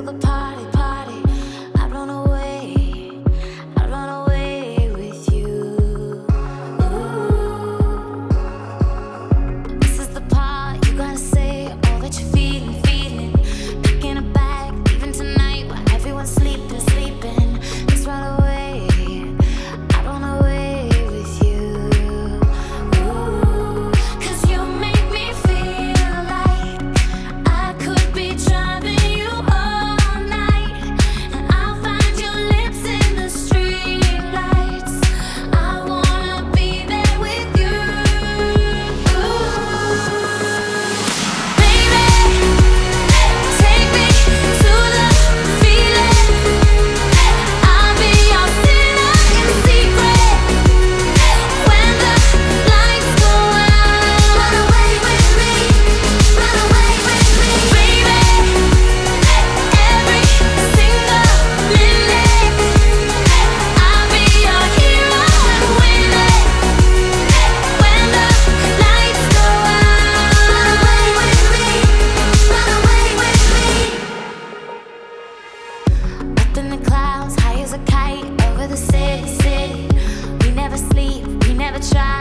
the party, party. I'd run away with you. Ooh. This is the part you gotta say all that you're feeling, feeling. Picking a bag, leaving tonight while everyone's sleeping, sleeping. Let's run away. I'd run away with you. Ooh. 'Cause you make me feel like I could be driving you all night, and I'll find your lips in the streetlights. I wanna be there with you. Baby, take me to the feeling. I'll be your sinner in secret. When the lights go out, run away with me, run away with me. Baby, every single minute, I'll be your hero and win it. When the lights go out, run away with me, run away with me. Up in the clouds, high as a kite, over the city, city. We never sleep, we never try.